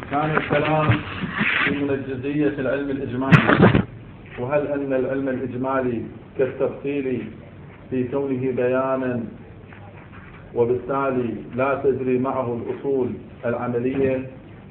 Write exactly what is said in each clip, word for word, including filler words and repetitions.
كان الكلام في منجزية العلم الإجمالي، وهل أن العلم الإجمالي كالتفصيل في كونه بيانا وبالتالي لا تجري معه الأصول العملية؟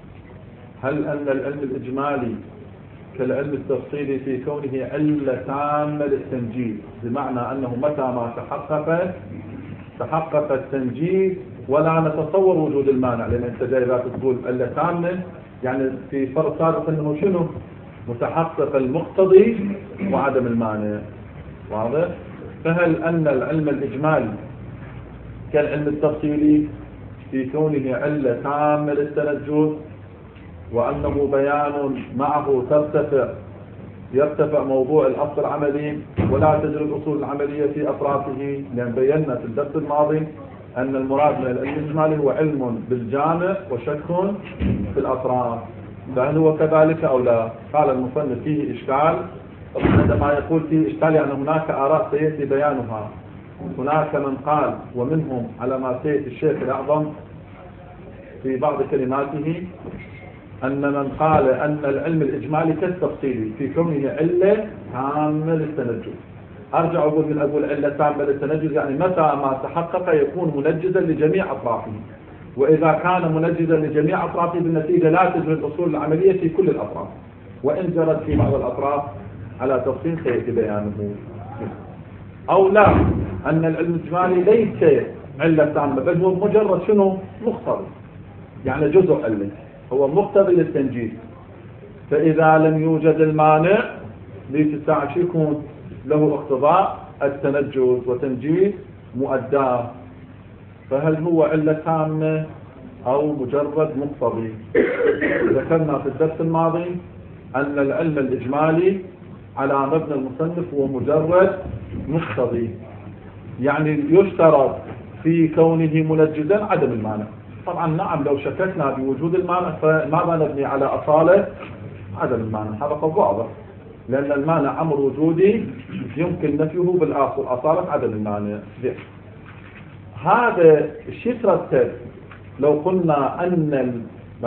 هل أن العلم الإجمالي كالعلم التفصيلي في كونه علة تامة للتنجيز، بمعنى أنه متى ما تحقق تحقق التنجيز ولا نتصور وجود المانع، لأن أنت جاي لا تقول علة تامة، يعني في فرق سابق أنه شنو متحقق المقتضي وعدم المانع. واضح؟ فهل أن العلم الإجمالي كالعلم التفصيلي في كونه علة تامة للتنجز، وأنه بيان معه ترتفع يرتفع موضوع الأصل العملي ولا تجري الأصول العملية في أطرافه؟ لأن بينا في الدرس الماضي أن المراد من العلم الإجمالي هو علم بالجامع وشك في الأطراف، فهل هو كذلك أو لا؟ قال المصنف فيه إشكال. عندما يقول فيه إشكال يعني هناك آراء سيأتي بيانها. هناك من قال، ومنهم على ما سيأتي الشيخ الأعظم في بعض كلماته، أن من قال أن العلم الإجمالي كالتفصيلي في كونه علة تامة للتنجز. أرجع أقول من أقول علة تامة للتنجز يعني متى ما تحقق يكون منجزا لجميع أطرافه، وإذا كان منجزا لجميع أطرافه بالنتيجة لا تجري الأصول العملية في كل الأطراف، وإن جرت في بعض الأطراف على تفصيل سيأتي بيانه. أو لا، أن العلم الإجمالي ليس علة تامة بل هو مجرد شنو مقتضي، يعني جزء علة هو مقتضي للتنجيز، فإذا لم يوجد المانع لتساعد يكون له اقتضاء التنجز وتنجيز مؤداه. فهل هو علة تامة أو مجرد مقتضي؟ ذكرنا في الدرس الماضي أن العلم الإجمالي على مبنى المصنف هو مجرد مقتضي، يعني يشترط في كونه منجزا عدم المانع. طبعا نعم، لو شككنا بوجود المانع فماذا نبني على أصالة عدم المانع؟ هذا قول واضح، لأن المانع أمر وجودي يمكن نفيه بالآخر، أصالة عدم المانع. هذا الشيء يترتب لو قلنا أن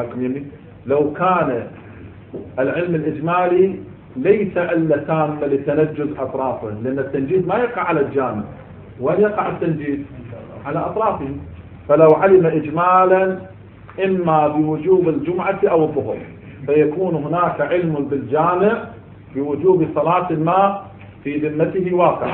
لو كان العلم الإجمالي ليس علة تامة لتنجز أطرافه، لأن التنجيز ما يقع على الجامع، ويقع التنجيز على أطرافه. فلو علم إجمالا إما بوجوب الجمعة أو الظهر فيكون هناك علم بالجامع بوجوب صلاة ما في ذمته واقع،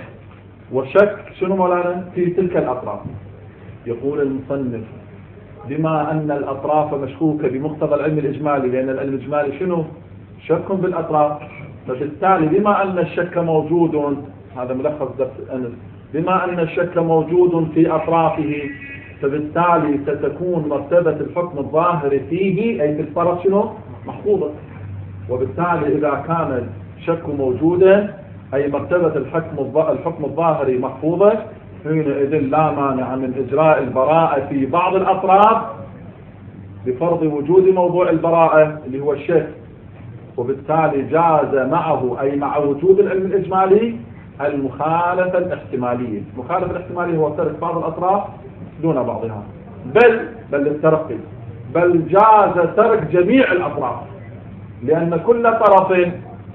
وشك شنو مولانا في تلك الأطراف. يقول المصنف بما أن الأطراف مشكوكة بمقتضى العلم الإجمالي، لأن العلم الإجمالي شنو شك بالأطراف، فبالتالي بما أن الشك موجود، هذا ملخص درس أنس، بما أن الشك موجود في أطرافه فبالتالي ستكون مرتبة الحكم الظاهر فيه أي في الطرف شنو محفوظة، وبالتالي إذا كان الشك موجودا أي مرتبة الحكم الحكم الظاهري محفوظة، حينئذ لا مانع من إجراء البراءة في بعض الأطراف بفرض وجود موضوع البراءة اللي هو الشك، وبالتالي جاز معه أي مع وجود العلم الإجمالي المخالفة الاحتمالية. المخالفة الاحتمالية هو ترك بعض الأطراف دون بعضها، بل بل الترقي بل جاز ترك جميع الأطراف، لأن كل طرف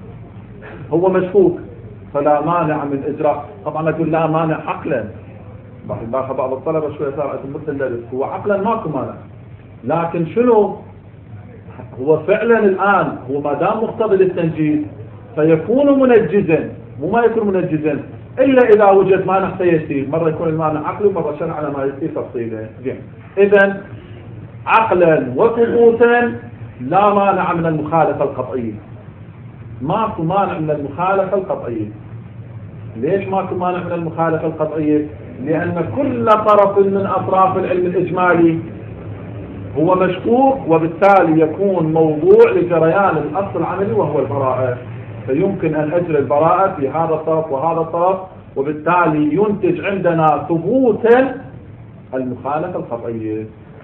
هو مشكوك فلا مانع من إجراء. طبعا أقول لا مانع عقلا، باخذ بعض الطلبة شوية صارت مثل هو عقلا ماكو مانع، لكن شنو هو فعلا الآن هو ما دام مقتضي للتنجيز فيكون منجزا، مو ما يكون منجزا إلا إذا وجد مانع سيسير، مرة يكون المانع عقلي ومرة شرعي على ما يصير تفصيله. إذن عقلا وثبوتا لا مانع من المخالفة القطعية، ماكو مانع من المخالفة القطعية. ليش ماكو مانع من المخالفة القطعية؟ لأن كل طرف من أطراف العلم الإجمالي هو مشكوك، وبالتالي يكون موضوع لجريان الأصل العملي وهو البراءة، فيمكن أن أجري البراءة في هذا الطرف وهذا الطرف، وبالتالي ينتج عندنا ثبوتا المخالفة القطعية.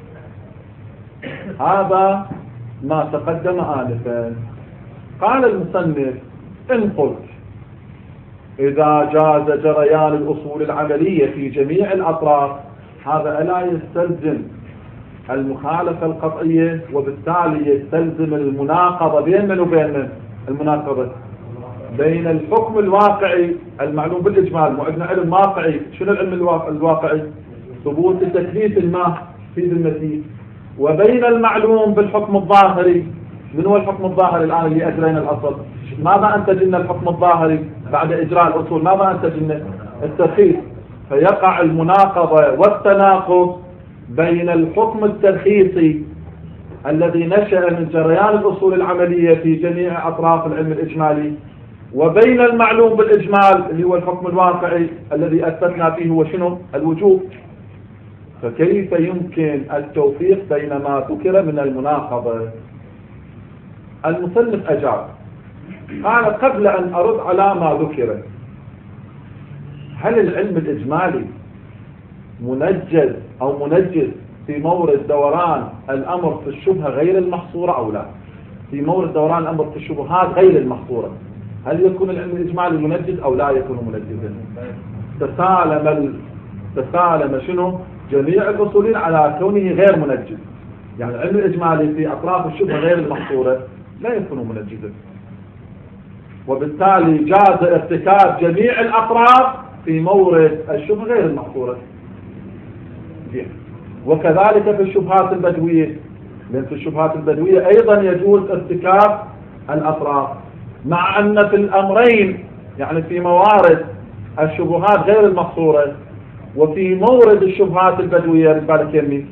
هذا ما تقدم آنفا. قال المصنف إن قلت إذا جاز جريان الأصول العملية في جميع الأطراف، هذا ألا يستلزم المخالفة القطعية، وبالتالي يستلزم المناقضة بين من وبين من؟ المناقضة بين الحكم الواقعي المعلوم بالإجمال، مو عندنا علم واقعي. شنو العلم الواقعي؟ ثبوت تكليف الماء في ذمته، وبين المعلوم بالحكم الظاهري. من هو الحكم الظاهري الآن اللي أجرينا الأصل؟ ماذا أنتج لنا الحكم الظاهري بعد إجراء الأصول؟ ماذا أنتج لنا؟ الترخيص. فيقع المناقضة والتناقض بين الحكم الترخيصي الذي نشأ من جريان الأصول العملية في جميع أطراف العلم الإجمالي، وبين المعلوم بالإجمال اللي هو الحكم الواقعي الذي أثبتنا فيه هو شنو؟ الوجوب. فكيف يمكن التوفيق بين ما ذكر من المناقضة؟ المصنف أجاب قال: قبل أن أرد على ما ذكر، هل العلم الإجمالي منجز أو منجز في مورد دوران الأمر في الشبهة غير المحصورة أو لا؟ في مورد دوران الأمر في الشبهات غير المحصورة، هل يكون العلم الإجمالي منجز أو لا يكون منجزا؟ تسالم ال... تسالم شنو؟ جميع الأصولين على كونه غير منجز. يعني العلم الإجمالي في أطراف الشبهة غير المحصورة لا يكون منجزا، وبالتالي جاز ارتكاب جميع الأطراف في مورد الشبهة غير المحصورة. وكذلك في الشبهات البدوية، لأن في الشبهات البدوية أيضا يجوز ارتكاب الأطراف، مع أن في الأمرين يعني في موارد الشبهات غير المحصورة وفي مورد الشبهات البدوية بالك يمي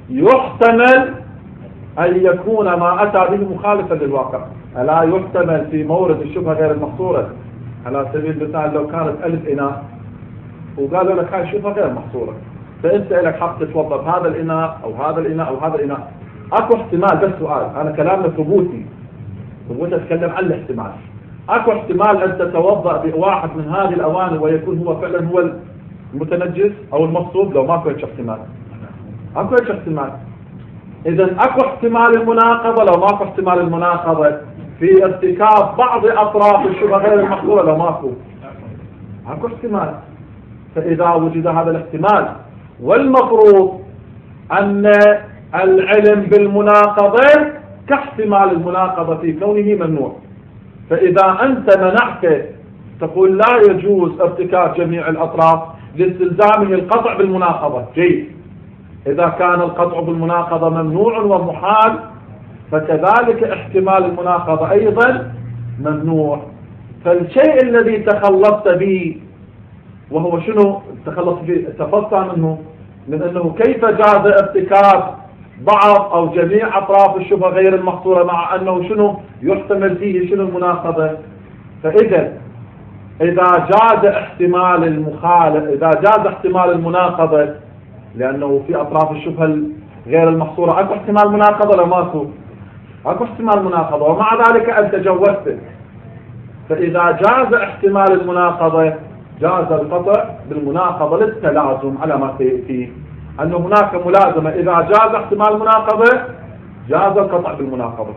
يحتمل أن يكون ما أتى به مخالفا للواقع. ألا يحتمل في مورد الشبهة غير المحصورة على سبيل المثال لو كانت ألف إناء وقالوا لك هاي الشبهة غير محصورة، فأنت لك حق تتوظف هذا الإناء أو هذا الإناء أو هذا الإناء، أكو احتمال. بس سؤال، أنا كلامنا ثبوتي، ثبوتي أتكلم عن الاحتمال. أكو احتمال أن تتوضأ بواحد من هذه الأواني ويكون هو فعلا هو المتنجس أو المصوب؟ لو ماكو هيك احتمال، أكو هيك احتمال. إذا أكو احتمال المناقضة لو ماكو احتمال المناقضة في ارتكاب بعض أطراف الشبهة غير المحصورة لو ماكو، أكو احتمال. فإذا وجد هذا الاحتمال، والمفروض أن العلم بالمناقضة كاحتمال المناقضة في كونه ممنوع، فإذا أنت منعت تقول لا يجوز ارتكاب جميع الأطراف لاستلزامه القطع بالمناقضة، جيد. إذا كان القطع بالمناقضة ممنوع ومحال، فكذلك احتمال المناقضة أيضا ممنوع. فالشيء الذي تخلصت به وهو شنو تخلص به؟ تفصل منه، من أنه كيف جاز ارتكاب بعض أو جميع أطراف الشبهة غير المحصورة مع أنه شنو يحتمل فيه شنو المناقضة. فإذا إذا جاز احتمال المخالف، إذا جاز احتمال المناقضة لأنه في أطراف الشبهة غير المحصورة أكو احتمال مناقضة لو ماكو، أكو احتمال مناقضة، ومع ذلك أنت جوزت. فإذا جاز احتمال المناقضة جاز القطع بالمناقضة للتلازم على ما سيأتي، أن هناك ملازمة. إذا جاز احتمال المناقضة جاز القطع بالمناقضة،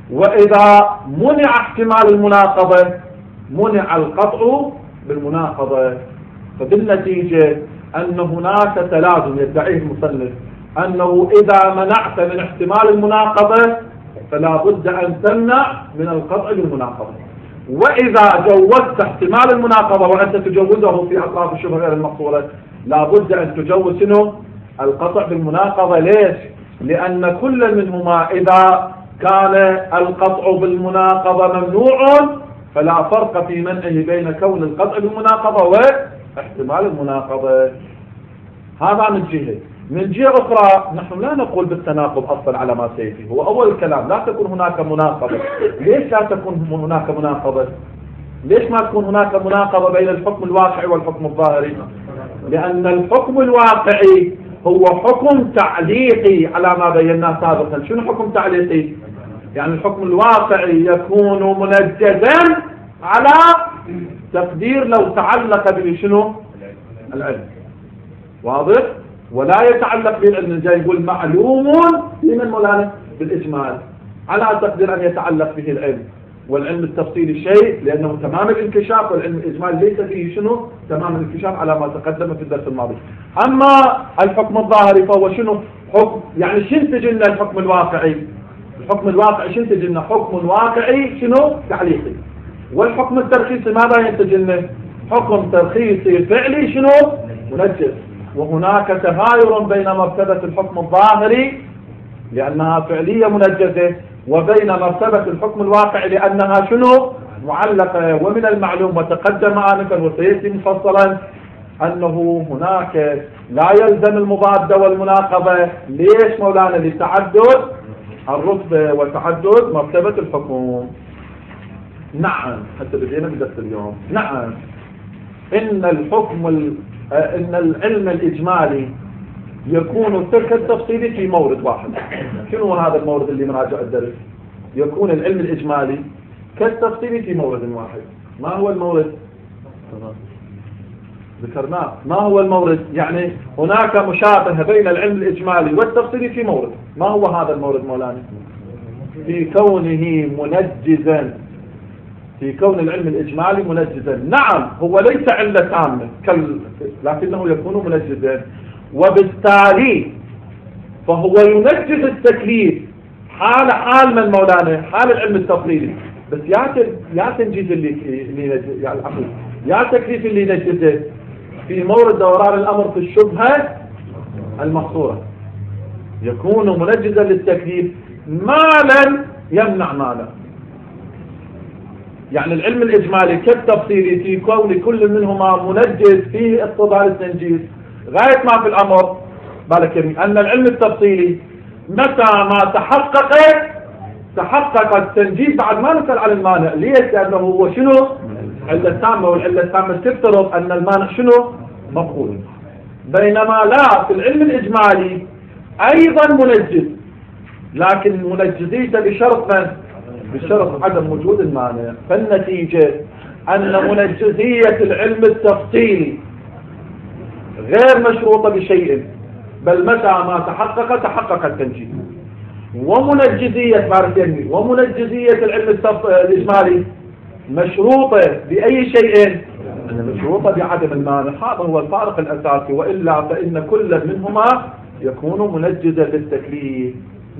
وإذا منع احتمال المناقضة منع القطع بالمناقضة. فبالنتيجة أن هناك تلازم يدعيه المصنف، أنه إذا منعت من احتمال المناقضة فلا بد أن تمنع من القطع بالمناقضة، وإذا جوزت احتمال المناقضة وأنت تجوزه في أطراف الشبهة غير المحصورة لا بد أن تجوز شنو؟ القطع بالمناقضة. ليش؟ لأن كل منهما إذا كان القطع بالمناقضة ممنوع فلا فرق في منعه بين كون القطع بالمناقضة واحتمال المناقضة. هذا من جهة. من جهة أخرى نحن لا نقول بالتناقض أصلا على ما سيأتي، هو أول الكلام لا تكون هناك مناقضة. ليش لا تكون هناك مناقضة؟ ليش ما تكون هناك مناقضة بين الحكم الواقعي والحكم الظاهري؟ لأن الحكم الواقعي هو حكم تعليقي على ما بيناه سابقا. شنو حكم تعليقي؟ يعني الحكم الواقعي يكون منجزا على تقدير لو تعلق به شنو؟ العلم. واضح؟ ولا يتعلق بالعلم، جاي يقول معلوم لمن مولانا بالإجمال على تقدير أن يتعلق به العلم. والعلم التفصيلي شيء لأنه تمام الانكشاف، والعلم الإجمال ليس فيه شنو؟ تمام الانكشاف على ما تقدم في الدرس الماضي. أما الحكم الظاهري فهو شنو؟ حكم يعني شو ينتج لنا الحكم الواقعي؟ الحكم الواقعي شو ينتج لنا؟ حكم واقعي شنو؟ تعليقي. والحكم الترخيصي ماذا ينتج لنا؟ حكم ترخيصي فعلي شنو؟ منجز. وهناك تغاير بين مرتبة الحكم الظاهري لأنها فعلية منجزة وبين مرتبة الحكم الواقعي لأنها شنو؟ معلقة. ومن المعلوم وتقدم آنفا وسيأتي مفصلا أنه هناك لا يلزم المضادة والمناقضة. ليش مولانا؟ لتعدد الرتبة وتعدد مرتبة الحكم. نعم حتى بدينا بدرس اليوم. نعم إن الحكم إن العلم الإجمالي يكون كالتفصيلي في مورد واحد. شنو هذا المورد اللي مراجع الدرس؟ يكون العلم الإجمالي كالتفصيلي في مورد واحد. ما هو المورد؟ ذكرناه. ما هو المورد؟ يعني هناك مشابهة بين العلم الإجمالي والتفصيلي في مورد. ما هو هذا المورد مولانا؟ في كونه منجزا، في كون العلم الإجمالي منجزا. نعم هو ليس علة تامة كال... لكنه يكون منجزا، وبالتالي فهو ينجز التكليف حال حال من مولانا؟ حال العلم التفصيلي. بس يا يا تنجيز اللي اللي يا العقل يا تكليف اللي ينجزه في مورد دوران الأمر في الشبهة المحصورة يكون منجزا للتكليف ما لم يمنع مالا. يعني العلم الإجمالي كالتفصيلي في كون كل منهما منجز فيه اقتضاء التنجيز غاية ما في الأمر بالك أن العلم التفصيلي متى ما تحقق تحقق التنجيز بعد ما نسأل على المانع. ليش؟ لأنه هو شنو؟ علة تامة، والعلة التامة تفترض أن المانع شنو؟ مفقود. بينما لا، في العلم الإجمالي أيضا منجز لكن منجزيته بشرط من؟ بشرط عدم وجود المانع. فالنتيجة أن منجزية العلم التفصيلي غير مشروطة بشيء، بل متى ما تحقق تحقق التنجيز. ومنجزية بارتيني ومنجزية العلم الإجمالي مشروطة بأي شيء؟ مشروطة بعدم المانع. هذا هو الفارق الأساسي، وإلا فإن كل منهما يكون منجزا للتكليف.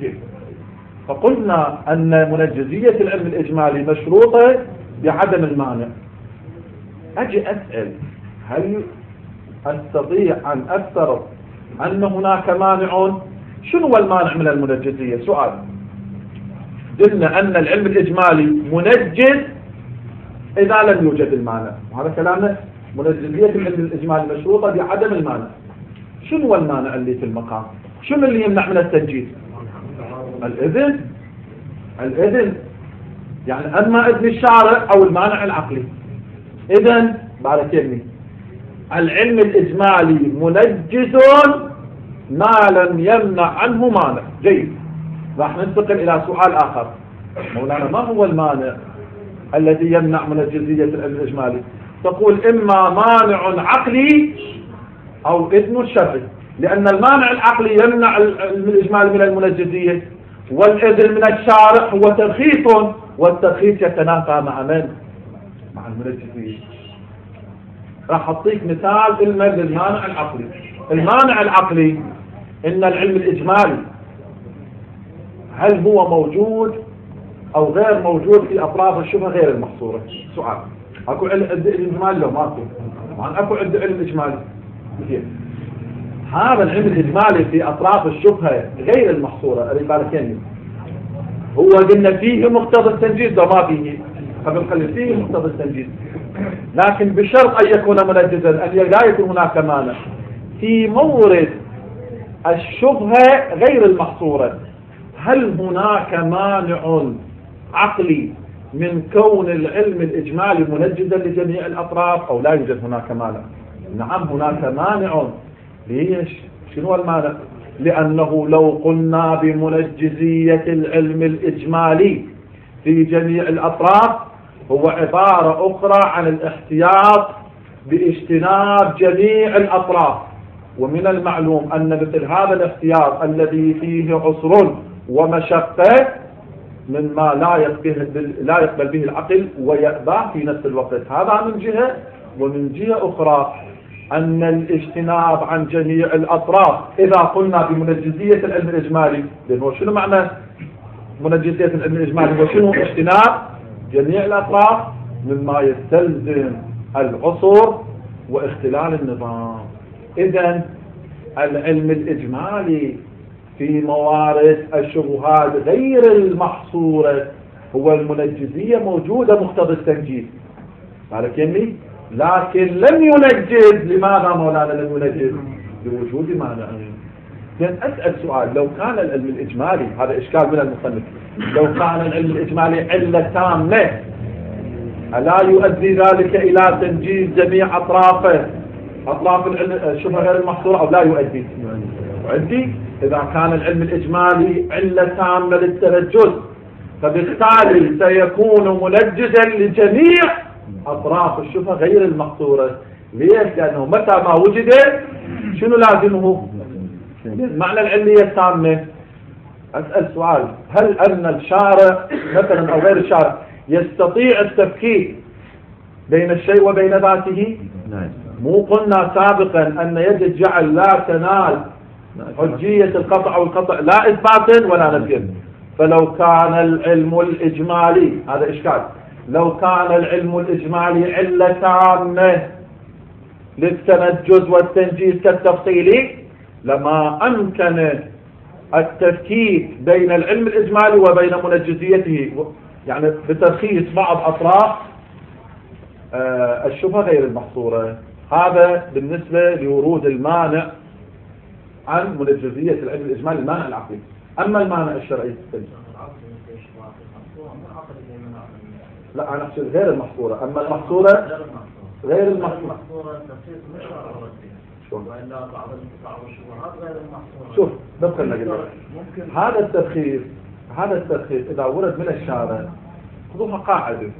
فقلنا أن منجزية العلم الإجمالي مشروطة بعدم المانع. أجي أسأل هل أستطيع أن أفترض أن هناك مانع؟ شنو المانع من المنجزية؟ سؤال. قلنا أن العلم الإجمالي منجز إذا لم يوجد المانع، وهذا كلامنا. منجزية العلم الإجمالي مشروطة بعدم المانع. شنو المانع اللي في المقام؟ شنو اللي يمنع من التنجيز؟ الإذن. الإذن يعني أما إذن الشارع أو المانع العقلي. إذن باركني العلم الإجمالي منجز ما لم يمنع عنه مانع. جيد. راح ننتقل إلى سؤال آخر. مولانا ما هو المانع الذي يمنع منجزية العلم الإجمالي؟ تقول إما مانع عقلي أو إذن شرعي، لأن المانع العقلي يمنع العلم الإجمالي من المنجزية، والإذن من الشارع هو ترخيص، والترخيص يتنافى مع من؟ مع المنجزية. راح أعطيك مثال للمانع العقلي. المانع العقلي إن العلم الإجمالي هل هو موجود أو غير موجود في أطراف الشبهة غير المحصورة؟ سؤال. أكو علم إجمالي لو ماكو؟ طبعا أكو علم إجمالي. هذا العلم الإجمالي في أطراف الشبهة غير المحصورة اللي بالكني هو قلنا فيه مقتضى التنجيز لو ما فيه قبل قليل فيه مقتضى التنجيز، لكن بشرط أن يكون منجزا، أن لا يكون هناك مانع. في مورد الشبهة غير المحصورة هل هناك مانع عقلي من كون العلم الإجمالي منجزا لجميع الأطراف أو لا يوجد هناك مانع؟ نعم هناك مانع. ليش؟ شنو المانع؟ لأنه لو قلنا بمنجزية العلم الإجمالي في جميع الأطراف هو عبارة أخرى عن الاحتياط باجتناب جميع الأطراف. ومن المعلوم أن مثل هذا الاحتياط الذي فيه عسر ومشقة مما لا يقبل, لا يقبل به العقل ويأبى في نفس الوقت. هذا من جهة. ومن جهة أخرى أن الاجتناب عن جميع الأطراف إذا قلنا بمنجزية العلم الإجمالي، لأنه شنو معنى منجزية العلم الإجمالي وشنو اجتناب جميع الأطراف؟ مما يستلزم العصر واختلال النظام. إذن العلم الإجمالي في موارد الشبهات غير المحصورة هو المنجزية موجودة مقتضى التنجيز، مالك يمي، لكن لم ينجز. لماذا مولانا لم ينجز؟ لوجود مانعين. لأن أسأل سؤال، لو كان العلم الإجمالي، هذا إشكال من المصنف، لو كان العلم الإجمالي علة تامة ألا يؤدي ذلك إلى تنجيز جميع أطرافه، أطراف الشبهة غير المحصورة، أو لا يؤدي؟ يؤدي. إذا كان العلم الإجمالي علة تامة للتنجز فبالتالي سيكون منجزا لجميع أطراف الشبهة غير المحصورة. ليش؟ لأنه متى ما وجد شنو لازمه؟ معنى العلمية التامة. أسأل سؤال، هل أن الشارع مثلا أو غير الشارع يستطيع التفكيك بين الشيء وبين ذاته؟ مو قلنا سابقا أن يد الجعل لا تنال حجية القطع أو القطع لا إثباتا ولا نفيا. فلو كان العلم الإجمالي، هذا إشكال، لو كان العلم الإجمالي علة تامة للتنجز والتنجيز كالتفصيلي لما أمكن التفكيك بين العلم الإجمالي وبين منجزيته، يعني بترخيص بعض أطراف الشبهة غير المحصورة. هذا بالنسبة لورود المانع عن منجزية العلم الإجمالي، المانع العقلي. أما المانع الشرعي لا، أنا أقصد غير المحصورة. أما المحصورة غير المحصورة شوف دقق نقول هذا الترخيص هذا الترخيص إذا ورد من الشارع خذوها قاعدة: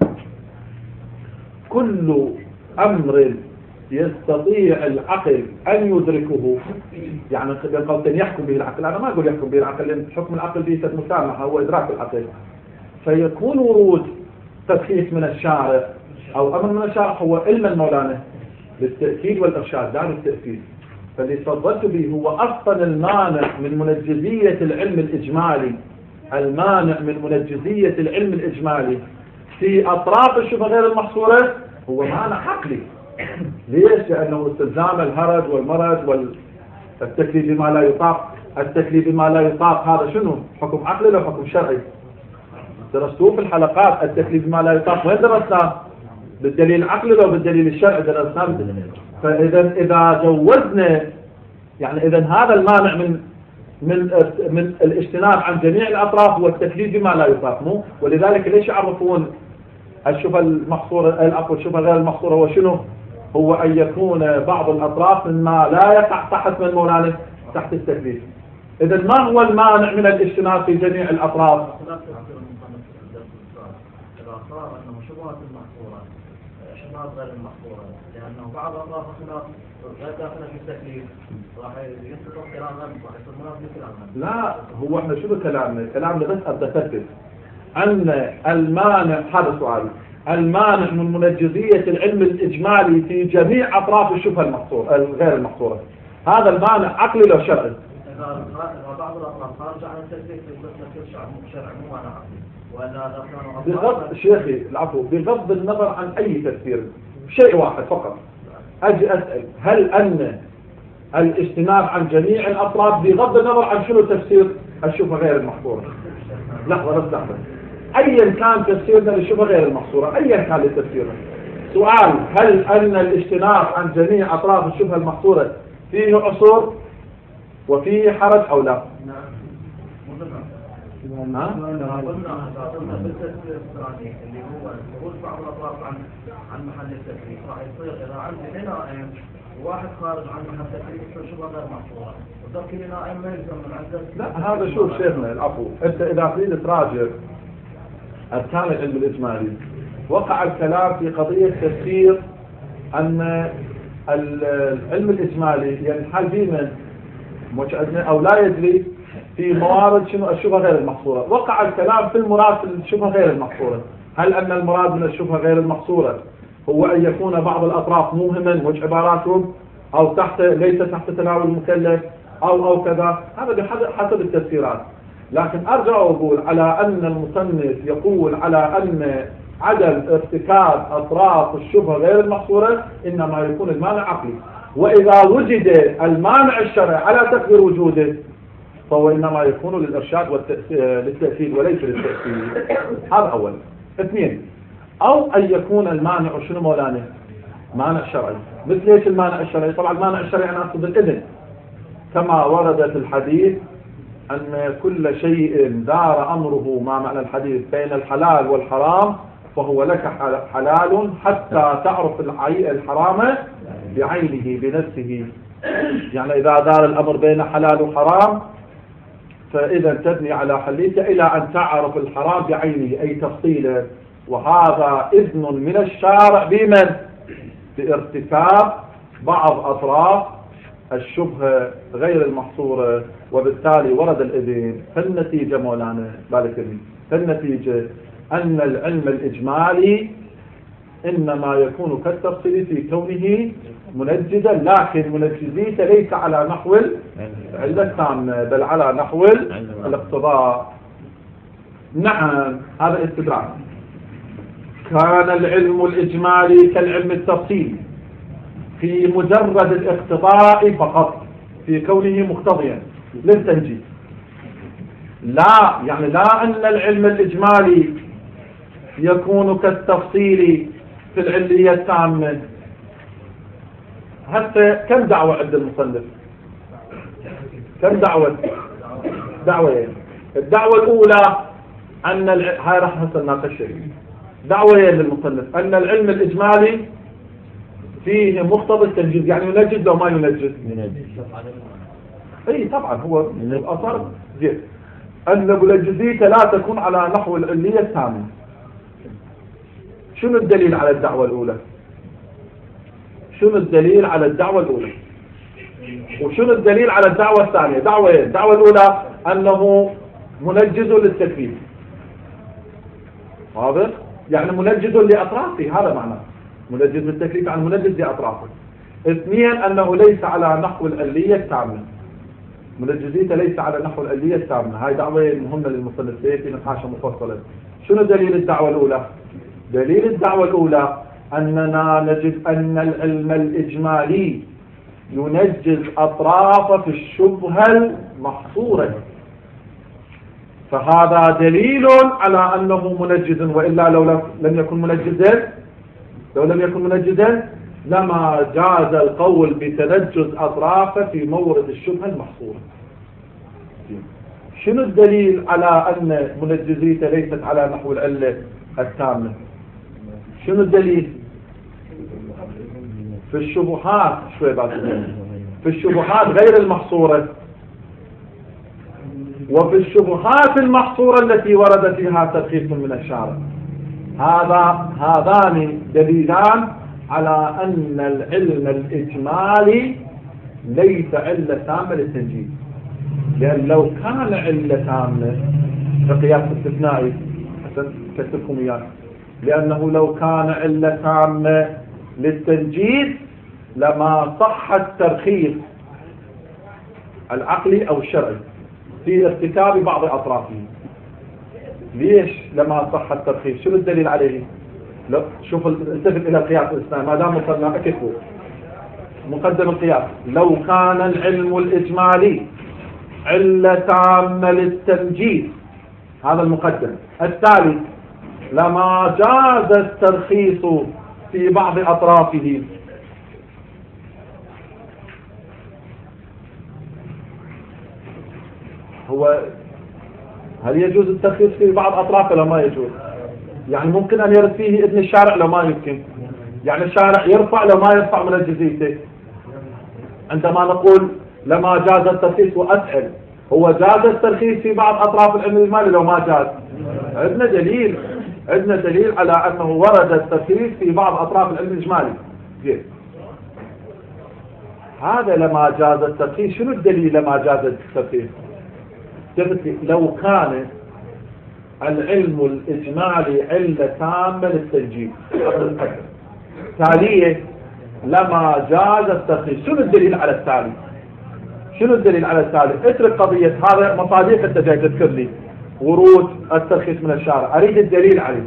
كل أمر يستطيع العقل أن يدركه، يعني قلت يحكم به العقل، أنا ما أقول يحكم به العقل لأن حكم العقل ليست مسامحة، هو إدراك العقل. فيكون ورود ترخيص من الشارع أو أمر من الشارع هو علما مولانا للتأكيد والإرشاد لا للتأكيد. فاللي تفضلت به هو أصلا المانع من منجزية العلم الإجمالي، المانع من منجزية العلم الإجمالي في أطراف الشبهة غير المحصورة هو مانع عقلي. ليش؟ لأنه استلزام الهرج والمرض والتكليف بما لا يطاق. التكليف بما لا يطاق هذا شنو؟ حكم عقلي ولا حكم شرعي؟ درستوه في الحلقات. التكليف بما لا يطاق وين درسناه؟ بالدليل العقلي لو بالدليل الشرعي درسناه. فإذا إذا جوزنا يعني إذا هذا المانع من من من الاجتناب عن جميع الأطراف والتكليف بما لا يطاق. مو ولذلك ليش يعرفون الشبهة المحصورة الأقوى الشبهة غير المحصورة هو شنو؟ هو أن يكون بعض الأطراف مما لا يقع تحت من مولانا تحت التكليف. إذا ما هو المانع من الاجتناب في جميع الأطراف؟ صار أنه شبهات المحصورة شبهات غير المحصورة، لأنه بعض الأطراف غير داخلة في التكليف راح ينطق كلامنا راح يصير منافي كلامنا. لا، هو احنا شو كلامنا؟ كلامنا بس أبدأ أثبت أن المانع، هذا سؤالي، المانع من منجزية العلم الإجمالي في جميع أطراف الشبهة المحصورة الغير المحصورة، هذا المانع عقلي لو شرعي؟ إذا بعض الأطراف خارج عن التكليف يثبت لك شرعي مو مانع عقلي. بغض شيخي العفو بغض النظر عن أي تفسير، شيء واحد فقط أجي أسأل: هل أن الاجتناب عن جميع الأطراف بغض النظر عن شنو تفسير الشبهة غير المحصورة؟ لحظة بس لحظة، أيا كان تفسيرنا للشبهة غير المحصورة، أيا كان لتفسيرنا، سؤال: هل أن الاجتناب عن جميع أطراف الشبهة المحصورة فيه عصور وفيه حرج أو لا؟ قلنا قلنا بالتفسير الثاني اللي هو خروج بعض الأطراف عن عن محل التكليف راح يصير إذا عندي نائم واحد خارج عن محل التكليف يصير شبهة غير محصورة، وتركي نائم ما يلزم من عندك. لا، هذا شوف شيخنا العفو، أنت إذا تريد تراجع أركان العلم الإجمالي وقع الكلام في قضية تفسير أن العلم الإجمالي ينحل بمن أو لا يدري في موارد شنو الشبهة غير المحصورة. وقع الكلام في المراد في الشبهة غير المحصورة. هل أن المراد من الشبهة غير المحصورة هو أن يكون بعض الأطراف موهما وجه عباراتهم، أو تحت ليس تحت تناول المكلف أو أو كذا، هذا بحسب التفسيرات. لكن أرجع وأقول على أن المصنف يقول على أن عدم ارتكاب أطراف الشبهة غير المحصورة إنما يكون المانع عقلي، وإذا وجد المانع الشرعي على تقدير وجوده فهو إنما يكون للإرشاد للتأكيد وليس للتأكيد. هذا أول. اثنين، أو أن يكون المانع شنو مولانا؟ مانع شرعي. مثل ايش المانع الشرعي؟ طبعا المانع الشرعي أنا أقصد الإذن، كما ورد في الحديث أن كل شيء دار أمره ما معنى الحديث بين الحلال والحرام فهو لك حلال حتى تعرف الحرام بعينه بنفسه. يعني إذا دار الأمر بين حلال وحرام فإذا تبني على حليته إلى أن تعرف الحرام بعينه أي تفصيله. وهذا إذن من الشارع بمن؟ بارتكاب بعض أطراف الشبهة غير المحصورة، وبالتالي ورد الإذن. فالنتيجة مولانا بالك لي، فالنتيجة أن العلم الإجمالي إنما يكون كالتفصيل في كونه منجزا، لكن منجزيته ليس على نحو العلة التامة بل على نحو الاقتضاء. نعم، هذا استدراك. كان العلم الإجمالي كالعلم التفصيلي في مجرد الاقتضاء فقط، في كونه مقتضيا للتنجيز. لا يعني لا أن العلم الإجمالي يكون كالتفصيل في العلية التامة. حتى كم دعوة عند المصنف؟ كم دعوة؟ دعوة. الدعوة الأولى أن الع... هاي راح نحصل ناقش شيء. دعوة للمصنف أن العلم الإجمالي فيه مقتضى التنجيز، يعني ينجز لو ما ينجز. اي طبعا هو الأثر زين أن منجزيته لا تكون على نحو العلية التامة. شنو الدليل على الدعوة الأولى؟ شنو الدليل على الدعوة الأولى؟ وشنو الدليل على الدعوة الثانية؟ دعوة ايه؟ الدعوة الأولى أنه منجز للتكليف، واضح؟ يعني منجز لأطرافه، هذا معناه منجز للتكليف، يعني منجز لأطرافه. اثنين، أنه ليس على نحو العلية التامة، منجزيته ليس على نحو العلية التامة. هاي دعوة مهمة للمصنف في نقاشة مفصلة. شنو دليل الدعوة الأولى؟ دليل الدعوة الأولى أننا نجد أن العلم الإجمالي ينجز أطراف في الشبهة المحصورة، فهذا دليل على أنه منجز. وإلا لو لم يكن منجزا لو لم يكن منجزا لما جاز القول بتنجز أطرافه في مورد الشبهة المحصورة. شنو الدليل على أن منجزيته ليست على نحو العلة التامة؟ شنو الدليل؟ في الشبهات شوي بعد في الشبهات غير المحصورة، وفي الشبهات المحصورة التي ورد فيها ترخيص من الشارع. هذا هذان دليلان على أن العلم الإجمالي ليس علة تامة للتنجيز. لأن لو كان علة تامة فقياس استثنائي حسن كتبكم إياه، لأنه لو كان علة تامة للتنجيز لما صح الترخيص العقلي أو الشرعي في ارتكاب بعض أطرافه. ليش لما صح الترخيص؟ شو الدليل عليه؟ لا شوف التفت إلى القياس الإسلامي ما دام وصلنا أكتبه مقدم القياس. لو كان العلم الإجمالي علة تامة للتنجيز، هذا المقدم. الثالث، لما جاز الترخيص في بعض أطرافه. هو هل يجوز الترخيص في بعض أطرافه ولا ما يجوز؟ يعني ممكن أن يرد فيه إذن الشارع لو ما يمكن، يعني الشارع يرفع لو ما يرفع من الجزيته. عندما نقول لما جاز الترخيص وأسأل، هو جاز الترخيص في بعض أطراف العلم الإجمالي لو ما جاز؟ عندنا دليل عندنا دليل على أنه ورد الترخيص في بعض أطراف العلم الإجمالي. جيد. هذا لما جاز الترخيص. شنو الدليل لما جاز الترخيص؟ لو كان العلم الإجمالي علة تامة للتنجيز. تالية لما جاز الترخيص. شنو الدليل على التالي؟ شنو الدليل على التالي؟ اترك قضية هذا مصادق انت جاي تذكر لي ورود الترخيص من الشارع، اريد الدليل عليه.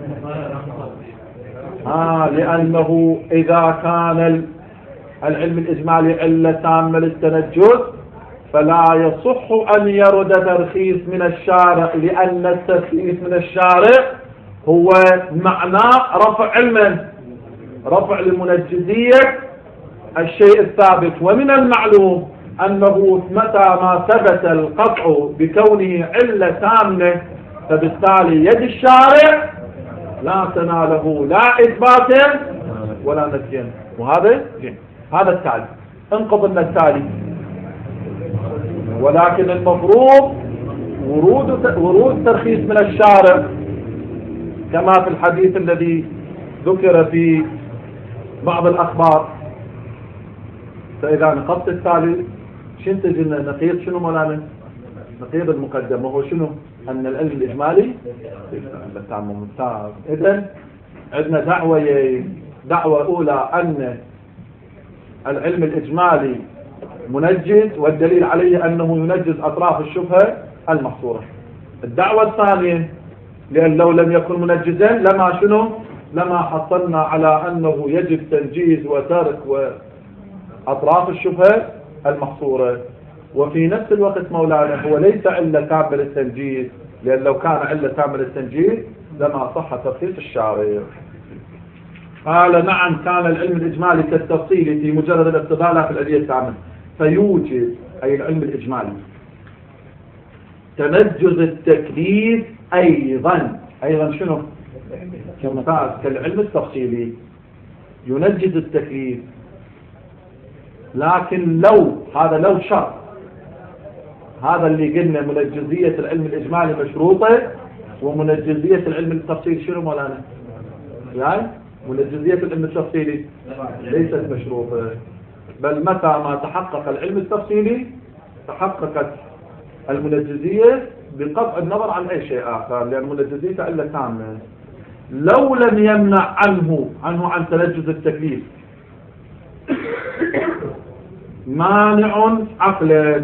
آه لأنه إذا كان العلم الإجمالي علة تامة للتنجز فلا يصح أن يرد ترخيص من الشارع، لأن الترخيص من الشارع هو معناه رفع علما، رفع للمنجزية الشيء الثابت. ومن المعلوم أنه متى ما ثبت القطع بكونه علة تامة فبالتالي يد الشارع لا تناله لا إثباتا ولا نفيا. وهذا هذا التالي انقض لنا التالي. ولكن المفروض ورود ورود ترخيص من الشارع كما في الحديث الذي ذكر في بعض الأخبار. فإذا نقضت التالي شنتج لنا نقيض شنو مولانا؟ نقيض المقدم وهو شنو؟ أن العلم الإجمالي بالتعامل ممتاز. إذن عندنا دعوة دعوة أولى أن العلم الإجمالي منجز، والدليل عليه أنه ينجز أطراف الشبهة المحصورة. الدعوة الثانية لأن لو لم يكن منجزا لما شنو؟ لما حصلنا على أنه يجب تنجيز وترك وأطراف الشبهة المحصورة. وفي نفس الوقت مولانا هو ليس علة تامة للتنجيز، لأن لو كان علة تامة للتنجيز لما صح ترخيص الشارع. قال نعم كان العلم الإجمالي كالتفصيل في مجرد الاقتضاء في العلية التامة، فيوجد أي العلم الإجمالي تنجز التكليف أيضا. أيضا شنو؟ ممتاز كالعلم التفصيلي ينجز التكليف. لكن لو هذا لو شرط، هذا اللي قلنا منجزية العلم الإجمالي مشروطة ومنجزية العلم التفصيلي شنو مولانا؟ يعني منجزية العلم التفصيلي ليست مشروطة، بل متى ما تحقق العلم التفصيلي تحققت المنجزية بقطع النظر عن أي شيء آخر، لأن منجزيته علة تامة. لو لم يمنع عنه عنه عن تنجز التكليف مانع عقلا،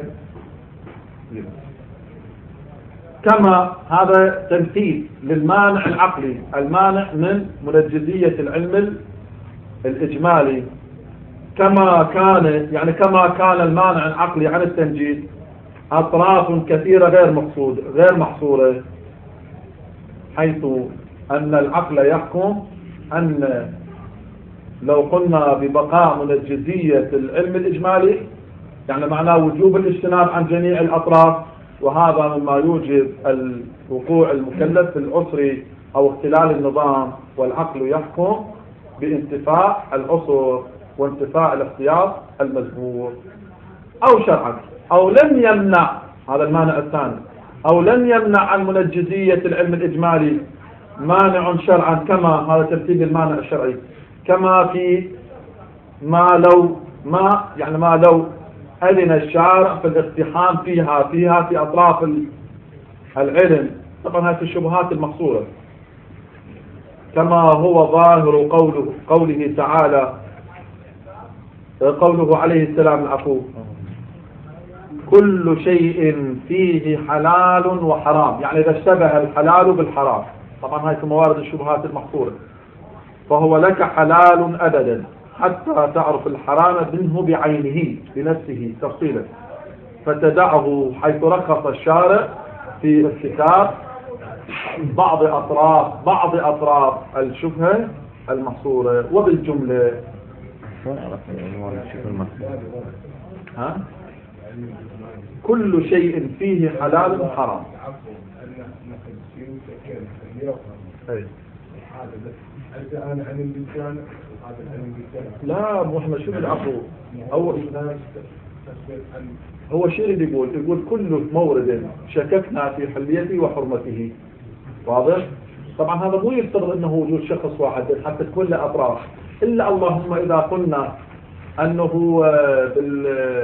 كما هذا تمثيل للمانع العقلي، المانع من منجزية العلم الإجمالي كما كان يعني كما كان المانع العقلي عن التنجيز أطراف كثيرة غير مقصود غير محصورة، حيث أن العقل يحكم أن لو قلنا ببقاء منجزية العلم الإجمالي يعني معناه وجوب الاجتناب عن جميع الأطراف، وهذا مما يوجب الوقوع المكلف في العسر أو اختلال النظام، والعقل يحكم بانتفاء العسر وانتفاء الاحتياط المذكور. أو شرعا أو لم يمنع، هذا المانع الثاني، أو لم يمنع عن منجزية العلم الإجمالي مانع شرعا، كما هذا ترتيب المانع الشرعي، كما في ما لو ما يعني ما لو أذن الشارع في الاقتحام فيها فيها في أطراف العلم. طبعا هذه الشبهات المقصورة، كما هو ظاهر قوله قوله تعالى قوله عليه السلام العفو كل شيء فيه حلال وحرام، يعني إذا اشتبه الحلال بالحرام، طبعا هذه موارد الشبهات المحصورة، فهو لك حلال أبدا حتى تعرف الحرام منه بعينه بنفسه تفصيلا، فتدعه حيث رخص الشارع في ارتكاب بعض أطراف بعض أطراف الشبهة المحصورة. وبالجملة ها كل شيء فيه حلال وحرام. لا مو احنا شو العفو، هو هو شيء اللي يقول يقول كل مورد شككنا في حليته وحرمته، واضح؟ طبعا هذا مو يفترض انه وجود شخص واحد حتى تكون له اطراف، الا اللهم اذا قلنا انه بال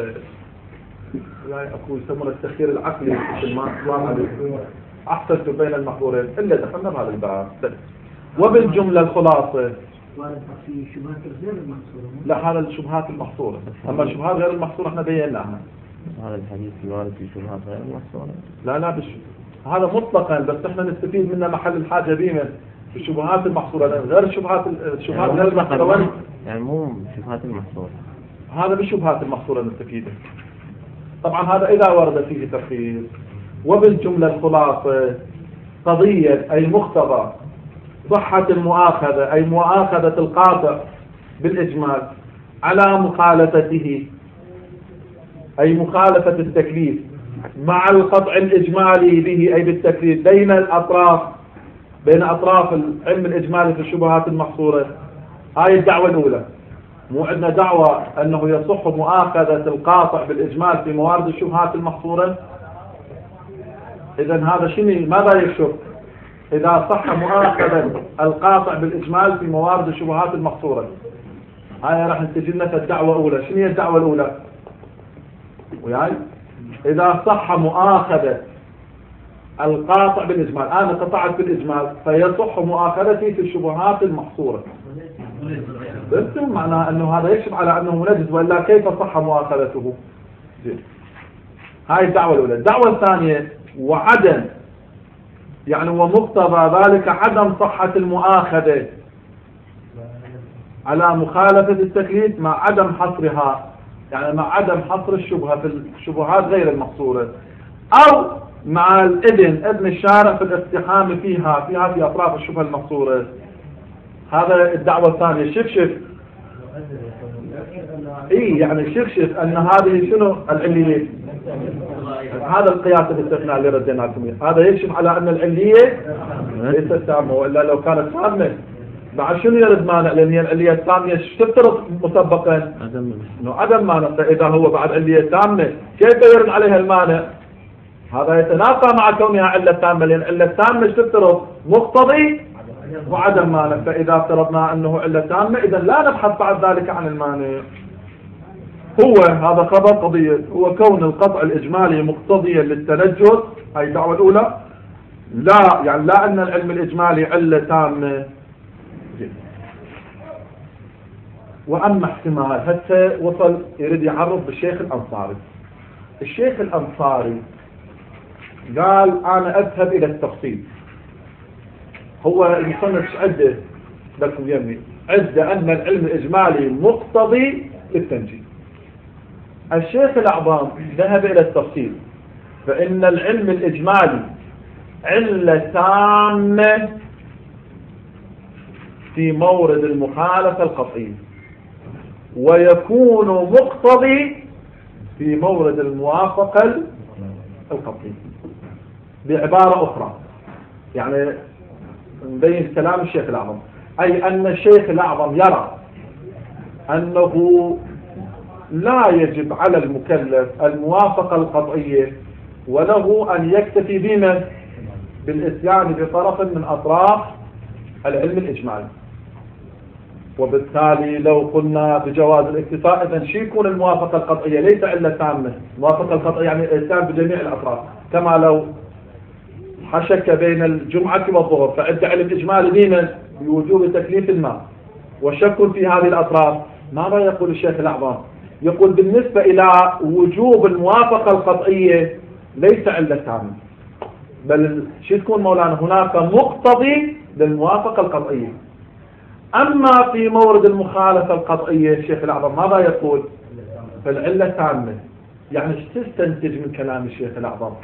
لا اكو يسمونه التخيير العقلي مثل ما احسنت بين المحظورين، الا دخلنا بهذا الباب. وبالجمله الخلاصه وارد في شبهات غير المحصورة. لا هذا الشبهات المحصورة، أما الشبهات غير المحصورة احنا بيناها. هذا الحديث الوارد في شبهات غير المحصورة. لا لا بش... هذا مطلقا، بس احنا نستفيد منه محل الحاجة به من الشبهات المحصورة، غير الشبهات الشبهات يعني غير المحصورة، يعني مو شبهات المحصورة. هذا بالشبهات المحصورة نستفيده. طبعا هذا إذا ورد فيه ترخيص. وبالجملة الخلاصة قضية أي مقتضى صحة المؤاخذة أي مؤاخذة القاطع بالإجمال على مخالفته أي مخالفة التكليف مع القطع الإجمالي به أي بالتكليف بين الأطراف بين أطراف العلم الإجمالي في الشبهات المحصورة. هاي الدعوة الأولى. مو عندنا دعوة أنه يصح مؤاخذة القاطع بالإجمال في موارد الشبهات المحصورة. إذن هذا شنو ماذا يكشف؟ إذا صح مؤاخذة القاطع بالإجمال في موارد الشبهات المحصورة. هاي راح نتجي لنا في الدعوة الأولى. شنو هي الدعوة الأولى؟ وياي إذا صح مؤاخذة القاطع بالإجمال، أنا قطعت بالإجمال فيصح مؤاخذتي في الشبهات المحصورة. بس معناه أنه هذا يكشف على أنه منجز، وإلا كيف صح مؤاخذته؟ هاي الدعوة الأولى. الدعوة الثانية وعدم يعني ومقتضى ذلك عدم صحة المؤاخذة على مخالفة التكليف مع عدم حصرها، يعني مع عدم حصر الشبهة في الشبهات غير المحصورة، أو مع الإذن إذن الشارع في الاقتحام فيها فيها في أطراف الشبهة المحصورة. هذا الدعوة الثانية. شكشف إيه يعني شكشف أن هذه شنو العلية. هذا القياس الاستثناء اللي ردينا لكم، هذا يكشف على أن العلية ليست تامة، وإلا لو كانت تامة بعد شنو يرد مانع؟ لأن هي العلية التامة تفترض مسبقا إنه عدم مانع. إذا هو بعد علية تامة كيف يرد عليها المانع؟ هذا يتنافى مع كونها علة تامة، لأن علة تامة تفترض مقتضي وعدم مانع. فإذا افترضنا أنه علة تامة إذا لا نبحث بعد ذلك عن المانع. هو هذا خبر قضية هو كون القطع الإجمالي مقتضيا للتنجس. هاي الدعوة الأولى. لا يعني لا أن العلم الإجمالي علة تامة. وأما احتمال حتى وصل يريد يعرف بالشيخ الأنصاري. الشيخ الأنصاري قال أنا أذهب إلى التفصيل. هو المصنف عدة لكم يمي عدة أن العلم الإجمالي مقتضي للتنجيز. الشيخ الأعظم ذهب إلى التفصيل، فإن العلم الإجمالي علة تامة في مورد المخالفة القطعية، ويكون مقتضي في مورد الموافقة القطعية. بعبارة أخرى يعني نبين كلام الشيخ الأعظم، أي أن الشيخ الأعظم يرى أنه لا يجب على المكلف الموافقة القطعية، وله أن يكتفي بما بالإتيان بطرف من أطراف العلم الإجمالي. وبالتالي لو قلنا بجواز الاكتفاء إذن شو يكون الموافقة القطعية؟ ليس علة تامة. الموافقة القطعية يعني الإتيان بجميع الأطراف، كما لو حشك بين الجمعة والظهر فعد علم إجمالي بما بوجوب تكليف الماء وشك في هذه الأطراف. ماذا يقول الشيخ الأعظم؟ يقول بالنسبة إلى وجوب الموافقة القطعية ليس علة تامة، بل شو تكون مولانا؟ هناك مقتضي للموافقة القطعية. أما في مورد المخالفة القطعية الشيخ الأعظم ماذا يقول؟ فالعلة تامة. يعني ايش تستنتج من كلام الشيخ الأعظم؟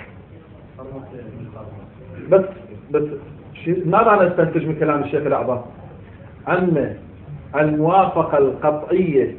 بس بس ماذا نستنتج من كلام الشيخ الأعظم؟ أن الموافقة القطعية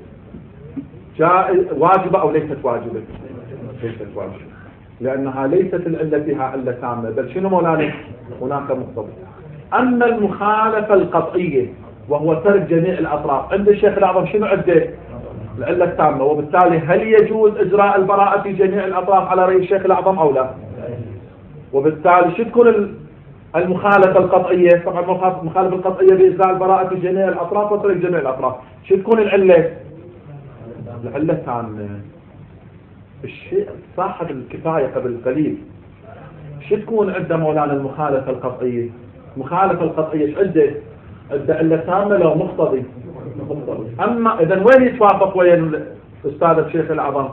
واجبة أو ليست واجبة؟ ليست واجبة، لأنها ليست العلة فيها علة تامة، بل شنو مولانا؟ هناك مقتضى. أما المخالفة القطعية وهو ترك جميع الأطراف عند الشيخ الأعظم شنو عده؟ العلة التامة. وبالتالي هل يجوز إجراء البراءة في جميع الأطراف على رأي الشيخ الأعظم أو لا؟ وبالتالي شو تكون المخالفة القطعية؟ طبعا المخالفة القطعية بإجراء البراءة في جميع الأطراف وترك جميع الأطراف. شو تكون العلة؟ العلة التامة. الشيء صاحب الكفاية قبل قليل شو تكون عند مولانا المخالفة القطعية؟ المخالفة القطعية ايش عده؟ عنده علة تامة لو مقتضي مقتضي. أما إذا وين يتوافق وين الأستاذ الشيخ الأعظم؟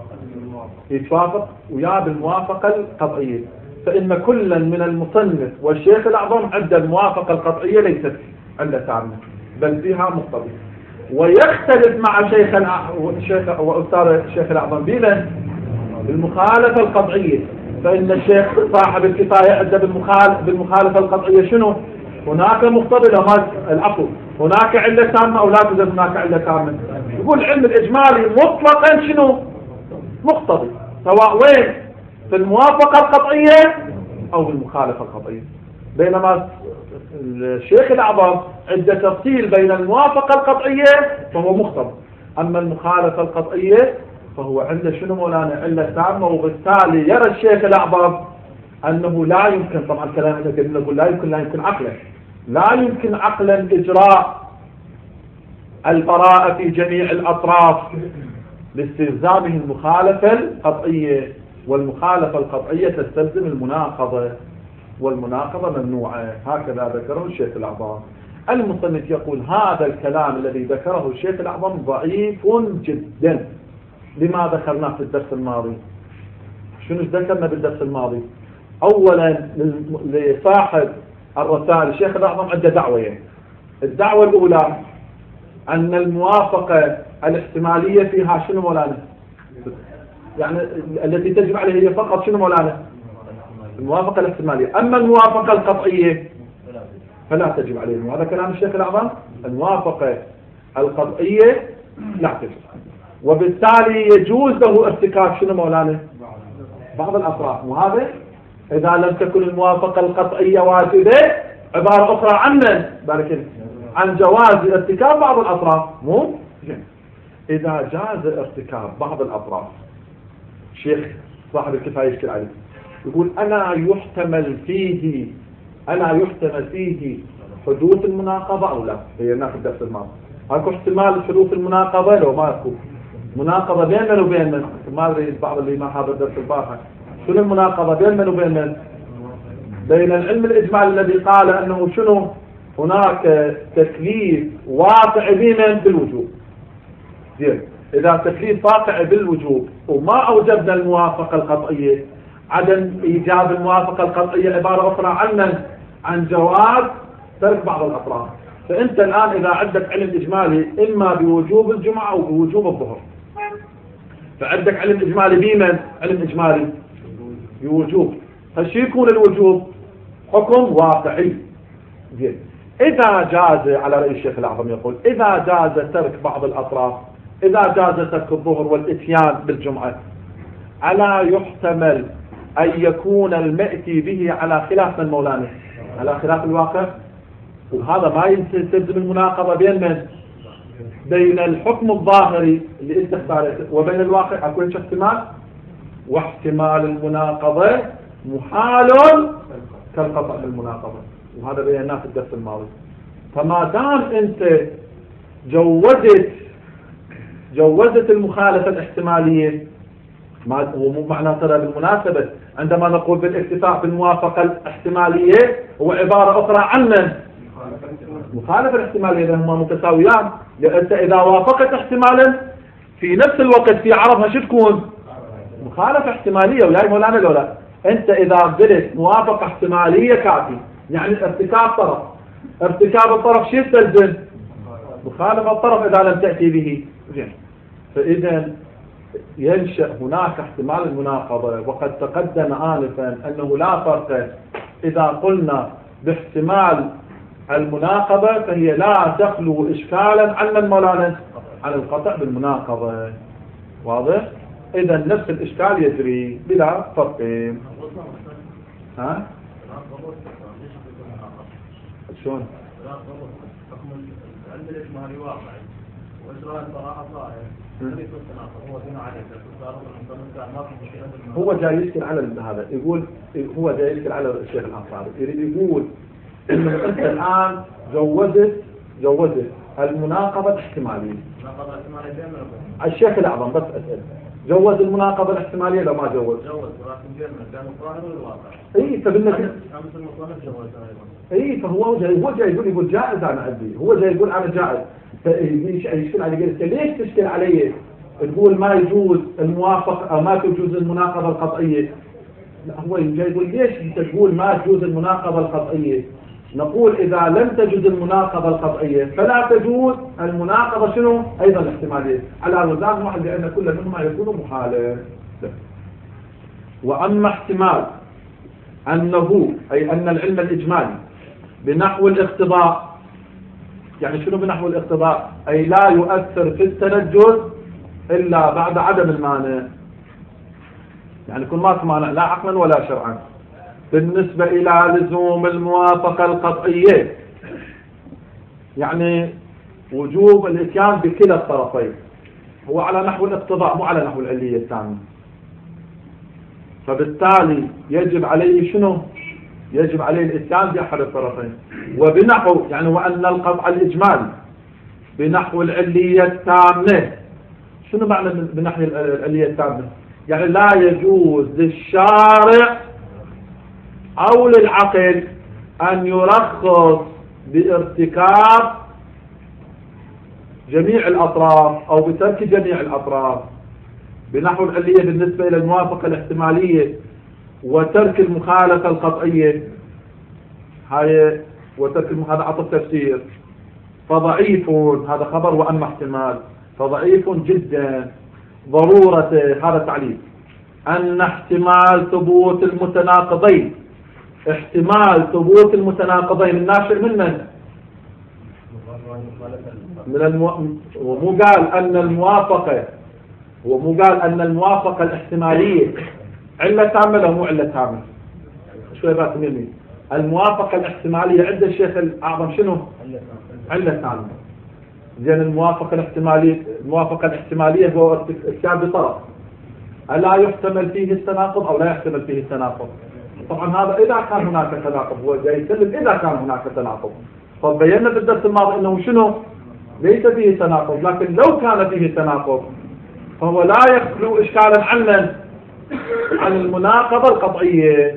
يتوافق ويا بالموافقة القطعية. فإن كلا من المصنف والشيخ الأعظم عنده الموافقة القطعية ليست علة تامة بل فيها مقتضي. ويختلف مع شيخ الشيخ وأستاذ الشيخ الأعظم بمن؟ بالمخالفة القطعية. فإن الشيخ صاحب الكفاية عنده بالمخالفة القطعية شنو؟ هناك مقتضي لما العفو هناك علة تامة أو لا توجد هناك علة تامة. يقول العلم الإجمالي مطلقا شنو؟ مقتضي، سواء وين في الموافقة القطعية أو بالمخالفة القطعية. بينما الشيخ الأعظم عنده تفصيل بين الموافقة القطعية فهو مقتضي، أما المخالفة القطعية فهو عنده شنو مولانا؟ علة تامة. وبالتالي يرى الشيخ الأعظم أنه لا يمكن، طبعا كلام كثير نقول لا يمكن لا يمكن عقلا لا يمكن عقلا إجراء البراءة في جميع الأطراف لاستلزامه المخالفة القطعية، والمخالفة القطعية تستلزم المناقضة، والمناقضة ممنوعة. هكذا ذكره الشيخ الأعظم. المصنف يقول هذا الكلام الذي ذكره الشيخ الأعظم ضعيف جدا. لما ذكرناه في الدرس الماضي؟ شنو ذكرنا بالدرس الماضي؟ أولا لصاحب الرسائل الشيخ الأعظم عنده دعوتين. الدعوة الأولى أن الموافقة الاحتمالية فيها شنو مولانا؟ يعني التي تجب عليه هي فقط شنو مولانا؟ الموافقة الاحتمالية. أما الموافقة القطعية فلا تجب عليه. وهذا كلام الشيخ الأعظم. الموافقة القطعية لا تجب، وبالتالي يجوز له ارتكاب شنو مولانا؟ بعض الأطراف. وهذا إذا لم تكن الموافقة القطعية واجبة عبارة أخرى عن من؟ بارك عن جواز ارتكاب بعض الأطراف. مو إذا جاز ارتكاب بعض الأطراف، شيخ صاحب الكفاية يشكل عليه يقول أنا يحتمل فيه أنا يحتمل فيه حدوث المناقضة أو لا. هي ناخذ الدرس الماضي اكو احتمال حدوث المناقضة لو ما اكو مناقضة بين من وبين من. ما ادري بعض اللي ما حاضر درس البارحة شنو المناقضة بين من وبين من؟ بين العلم الإجمالي الذي قال أنه شنو هناك تكليف واقع بمن؟ بالوجوب. زين، إذا تكليف واقع بالوجوب وما أوجبنا الموافقة القطعية، عدم إيجاب الموافقة القطعية عبارة أخرى عن من؟ عن جواز ترك بعض الأطراف. فأنت الآن إذا عندك علم إجمالي إما بوجوب الجمعة أو بوجوب الظهر، فعندك علم إجمالي بمن؟ علم إجمالي بوجوب. فشي يكون الوجوب؟ حكم واقعي. زين، إذا جاز على رأي الشيخ الأعظم يقول إذا جاز ترك بعض الأطراف، إذا جاز ترك الظهر والإتيان بالجمعة، ألا يحتمل أن يكون المأتي به على خلاف من مولانا؟ على خلاف الواقع. وهذا ما يستلزم المناقضة بين من؟ بين الحكم الظاهري اللي انت اختارته وبين الواقع. اكو احتمال، واحتمال المناقضة محال كالقطع بالمناقضة، وهذا بيناه في الدرس الماضي. فما دام انت جوزت جوزت المخالفة الاحتمالية، ما هو مو معنى ترى بالمناسبة عندما نقول بالاكتفاء بالموافقة الاحتمالية هو عبارة أخرى عن من؟ مخالفة الاحتمالية، لهما متساويان. لأنت إذا وافقت احتمالا في نفس الوقت في عرضها شو تكون؟ مخالفة احتمالية. وياي مولانا لو لا أنت إذا قلت موافقة احتمالية كافي، يعني ارتكاب طرف، ارتكاب الطرف شو يستلزم؟ مخالفة الطرف إذا لم تأتي به. فإذا ينشأ هناك احتمال المناقضة. وقد تقدم آنفا أنه لا فرق إذا قلنا باحتمال المناقضة فهي لا تخلو إشكالا عن من مولانا؟ عن القطع بالمناقضة. واضح؟ إذا نفس الإشكال يجري بلا فرق. ها؟ شلون؟ علم الإجمالي واقعي وإجراء البراءة صائر. هو جاي يشكل على هذا، يقول هو جاي يشكل على الشيخ الأنصاري، يريد يقول إنه أنت الآن جوزت جوزت المناقضة احتمالية. الشيخ الأعظم بس أسأل جوز المناقضة الاحتمالية لو ما جوز؟ جوز، ولكن كان الظاهر والواقع. اي فبالنتيجة أمس المصنف جوز أيضا. اي فهو جاي هو جاي يقول يقول جائز انا عندي، هو جاي يقول انا جائز، فيشكل علي قلت ليش تشكل علي؟ تقول ما يجوز الموافقة أو ما تجوز المناقضة القطعية. لا هو جاي يقول ليش انت تقول ما تجوز المناقضة القطعية؟ نقول إذا لم تجوز المناقضة القطعية فلا تجوز المناقضة شنو؟ أيضا الاحتمالية، على وزان واحد لأن كل منهما يكون محالا. وأما احتمال أنه أي أن العلم الإجمالي بنحو الاقتضاء، يعني شنو بنحو الاقتضاء؟ أي لا يؤثر في التنجز إلا بعد عدم المانع، يعني يكون ما مانع لا عقلا ولا شرعا. بالنسبة إلى لزوم الموافقة القطعية يعني وجوب الاتيان بكلا الطرفين، هو على نحو الاقتضاء مو على نحو العلية الثانية، فبالتالي يجب عليه شنو؟ يجب عليه الاتيان بأحد الطرفين. وبنحو يعني وأن القطع الإجمالي بنحو العلية التامة، شنو معنى بنحو العلية التامة؟ يعني لا يجوز للشارع أو للعقل أن يرخص بارتكاب جميع الأطراف أو بترك جميع الأطراف. بنحو العلية بالنسبة إلى الموافقة الاحتمالية وترك المخالفة القطعية، هاي وترك هذا عطف تفسير، فضعيف هذا خبر وأما احتمال فضعيف جدا. ضرورة هذا تعليل أن احتمال ثبوت المتناقضين، احتمال ثبوت المتناقضين الناشئ من من؟ من المو... ومو قال أن الموافقة ومو قال أن الموافقة الاحتمالية علة تامة لو مو علة تامة. شوي بقى تميمي الموافقة الاحتمالية عند الشيخ الأعظم شنو؟ علة تامة. زين الموافقة الاحتمالية الموافقة الاحتمالية هو ارتكاب بطرف، ألا يحتمل فيه التناقض أو لا يحتمل فيه التناقض؟ طبعا هذا إذا كان هناك تناقض، هو جاي يسلم إذا كان هناك تناقض. فبينا في الدرس الماضي أنه شنو؟ ليس فيه تناقض، لكن لو كان فيه تناقض فهو لا يخلو إشكالا عن من؟ عن المناقضة القطعية.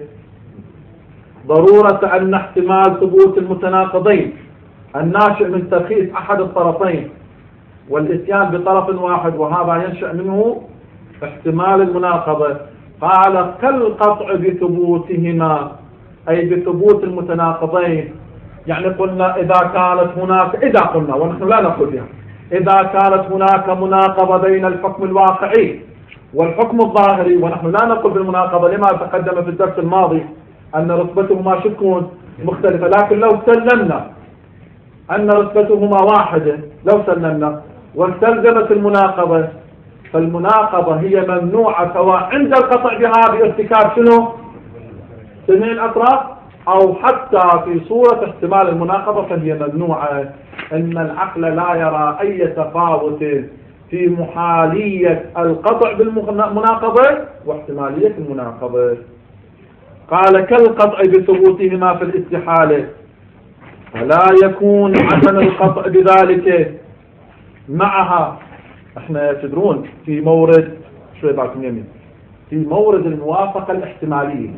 ضرورة أن احتمال ثبوت المتناقضين الناشئ من ترخيص أحد الطرفين والإتيان بطرف واحد، وهذا ينشأ منه احتمال المناقضة. قال كالقطع بثبوتهما أي بثبوت المتناقضين. يعني قلنا إذا كانت هناك إذا قلنا ونحن لا نقول بها إذا كانت هناك مناقضة بين الحكم الواقعي والحكم الظاهري، ونحن لا نقول بالمناقضة لما تقدم في الدرس الماضي أن رتبتهما شكون مختلفة، لكن لو سلمنا أن رتبتهما واحدة، لو سلمنا واستلزمت المناقضة، فالمناقضة هي ممنوعة سواء عند القطع بها بارتكاب شنو؟ جميع الأطراف، أو حتى في صورة احتمال المناقضة فهي ممنوعة. إن العقل لا يرى أي تفاوت في محالية القطع بالمناقضة واحتمالية المناقضة. قال كالقطع بثبوتهما في الاستحالة، فلا يكون عدم القطع بذلك معها. احنا تدرون في مورد شوي بعكم يمين في مورد الموافقة الاحتمالية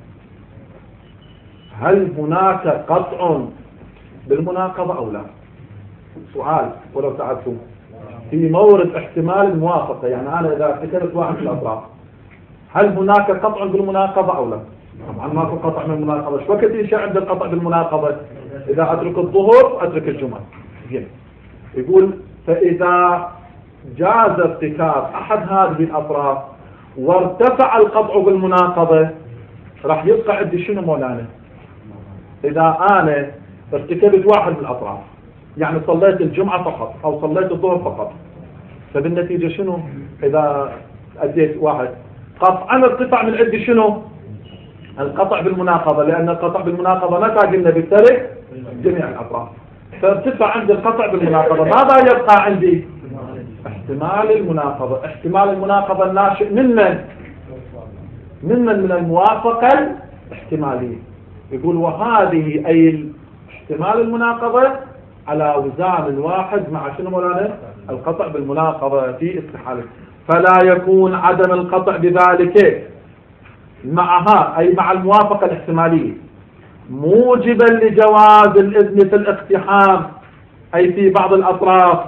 هل هناك قطع بالمناقضة أو لا؟ سؤال ولو تعرفون في مورد احتمال الموافقة، يعني أنا إذا ذكرت واحد من الأطراف هل هناك قطع بالمناقضة أو لا؟ طبعا ماكو قطع من المناقضة. شو وقت يشاء عند القطع بالمناقضة؟ إذا أترك الظهر أترك الجمعة. يقول فإذا جاز ارتكاب أحد هذه الأطراف وارتفع القطع بالمناقضة راح يبقى عندي شنو مولانا؟ إذا أنا ارتكبت واحد من الأطراف، يعني صليت الجمعة فقط أو صليت الظهر فقط، فبالنتيجة شنو؟ إذا أديت واحد قطعا ارتفع من عندي شنو؟ القطع بالمناقضة، لأن القطع بالمناقضة متى قلنا بالترك جميع الأطراف، فارتفع عندي القطع بالمناقضة. ماذا يبقى عندي؟ احتمال المناقضة. احتمال المناقضة الناشئ من من؟ من من من الموافقة الاحتمالية. يقول وهذه أي احتمال المناقضة على وزان الواحد مع شنو مولانا؟ القطع بالمناقضة في استحالة، فلا يكون عدم القطع بذلك معها أي مع الموافقة الاحتمالية موجبا لجواز الإذن في الاقتحام أي في بعض الأطراف.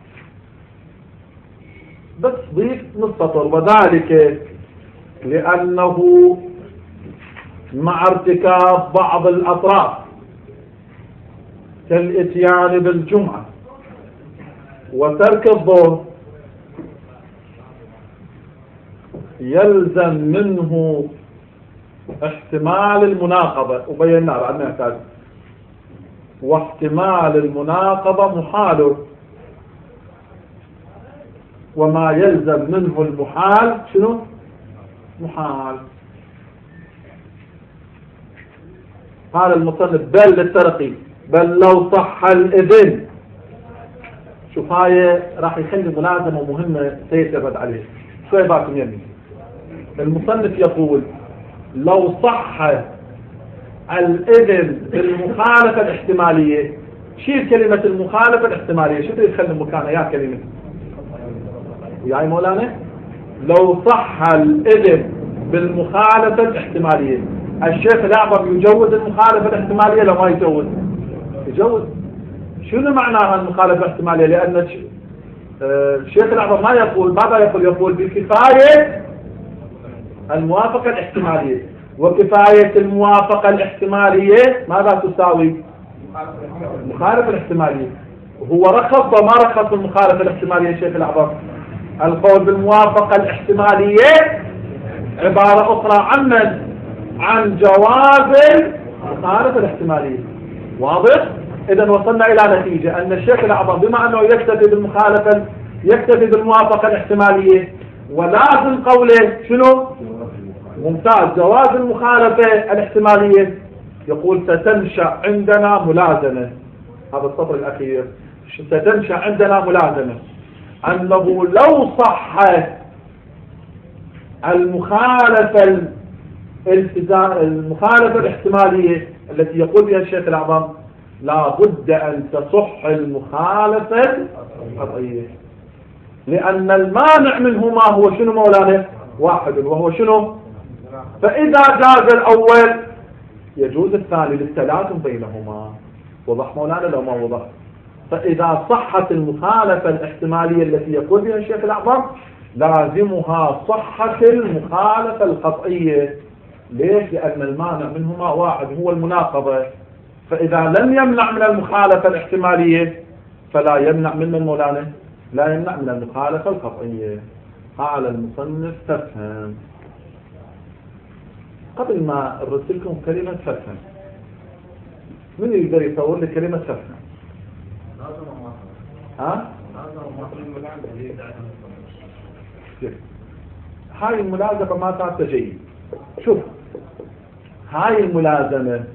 بس ضيف نسطر، وذلك لأنه مع ارتكاب بعض الأطراف كالإتيان بالجمعة وترك الظهر يلزم منه احتمال المناقضة، وبينا بعدنا يحتاج، واحتمال المناقضة محال، وما يلزم منه المحال شنو؟ محال. قال المصنف بل للترقي، بل لو صح الإذن. شوف هاي راح يخلي ملازمة مهمة سيتبد عليه شوي باكم يمين. المصنف يقول لو صح الإذن بالمخالفة الاحتمالية، شيل كلمة المخالفة الاحتمالية، شو تخلي مكانها يا كلمة وياي مولانا؟ لو صح الإذن بالمخالفة الاحتمالية، الشيخ الأعظم يجوز المخالفة الاحتمالية لو ما يجوز؟ يجوز. شنو معناها المخالفة الاحتمالية؟ لأن الشيخ الأعظم ما يقول، ماذا يقول؟ يقول بكفاية الموافقة الاحتمالية، وكفاية الموافقة الاحتمالية ماذا تساوي؟ المخالفة الاحتمالية. هو رخص وما رخص المخالفة الاحتمالية الشيخ الأعظم؟ القول بالموافقة الاحتمالية عبارة أخرى عن من؟ عن جواز المخالفة الاحتمالية. واضح؟ إذا وصلنا إلى نتيجة أن الشيخ الأعظم بما أنه يكتفي بالمخالفة يكتفي بالموافقة الاحتمالية، ولازم قوله شنو؟ ممتاز، جواز المخالفة الاحتمالية. يقول ستنشأ عندنا ملازمة، هذا السطر الأخير، ستنشأ عندنا ملازمة أنه لو صح المخالفة المخالفة الاحتمالية التي يقول بها الشيخ الأعظم لا بد أن تصح المخالفة القطعية، لأن المانع منهما هو شنو مولانا؟ واحد، وهو شنو؟ فإذا جاز الأول يجوز الثاني للتلازم بينهما. وضح مولانا لو ما وضح؟ فإذا صحت المخالفة الاحتمالية التي يقول بها الشيخ الأعظم لازمها صحة المخالفة القطعية. ليش؟ لأن المانع منهما واحد هو المناقضة، فإذا لم يمنع من المخالفة الاحتمالية فلا يمنع من مولانا؟ لا يمنع من المخالفة القطعية. قال المصنف تفهم. قبل ما ارسلكم كلمة تفهم، من يقدر يصور لي كلمة تفهم؟ ها؟ هاي الملازمة ما تعطى جيد. شوف هاي الملازمة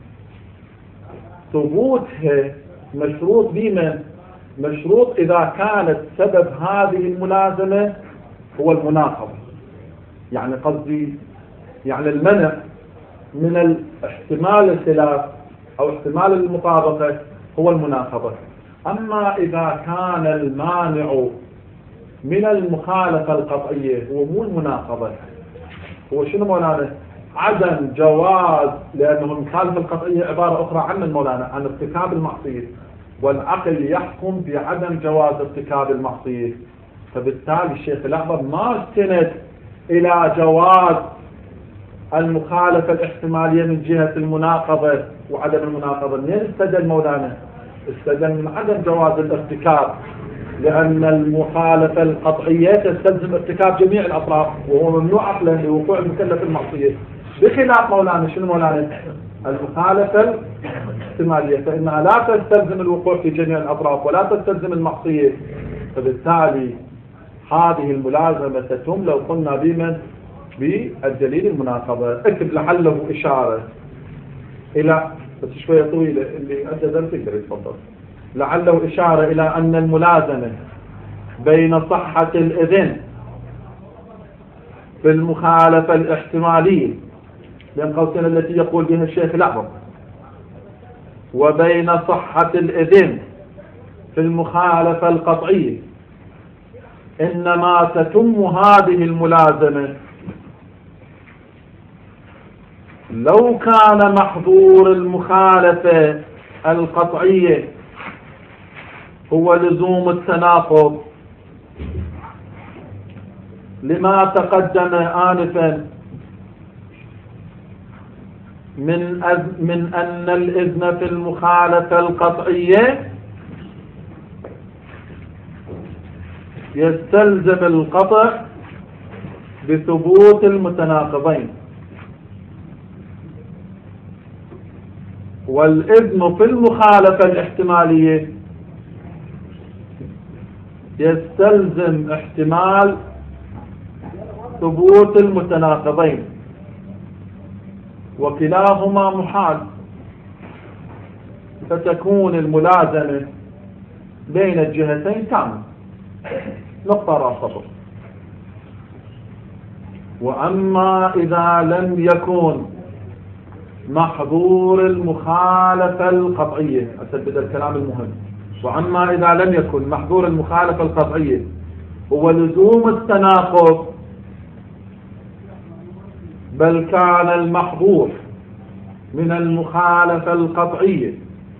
ثبوتها مشروط بمن؟ مشروط إذا كانت سبب هذه الملازمة هو المناقضة، يعني قصدي يعني المنع من الاحتمال الخلاف أو احتمال المطابقة هو المناقضة. أما إذا كان المانع من المخالفة القطعية هو مو المناقضة، هو شنو مولانا؟ عدم جواز، لأنه المخالفة القطعية عبارة أخرى عن المولانا عن ارتكاب المعصية، والعقل يحكم بعدم جواز ارتكاب المعصية، فبالتالي الشيخ الأعظم ما استند إلى جواز المخالفة الاحتمالية من جهة المناقضة وعدم المناقضة. منين استدل مولانا؟ استدل من عدم جواز الارتكاب، لأن المخالفة القطعية تستلزم ارتكاب جميع الأطراف وهو ممنوع عقلا لوقوع المكلف المعصية، بخلاف مولانا شنو مولانا؟ المخالفة الاحتمالية فإنها لا تستلزم الوقوع في جميع الأطراف ولا تستلزم المعصية، فبالتالي هذه الملازمة تتم لو قلنا بمن؟ بالدليل المناقضة. اكتب لعله إشارة إلى، بس شوية طويلة اللي أجدر تقدر يتفضل. لعله إشارة إلى أن الملازمة بين صحة الإذن في المخالفة الاحتمالية بين قوسين التي يقول بها الشيخ الأعظم، وبين صحة الإذن في المخالفة القطعية إنما تتم هذه الملازمة لو كان محظور المخالفة القطعية هو لزوم التناقض لما تقدم آنفا من من أن الإذن في المخالفة القطعية يستلزم القطع بثبوت المتناقضين، والإذن في المخالفة الاحتمالية يستلزم احتمال ثبوت المتناقضين، وكلاهما محال، فتكون الملازمة بين الجهتين تامة. نقطة راسطة. وأما إذا لم يكن محظور المخالفة القطعية، أسدد الكلام المهم، وأما إذا لم يكن محظور المخالفة القطعية هو لزوم التناقض، بل كان المحظور من المخالفة القطعية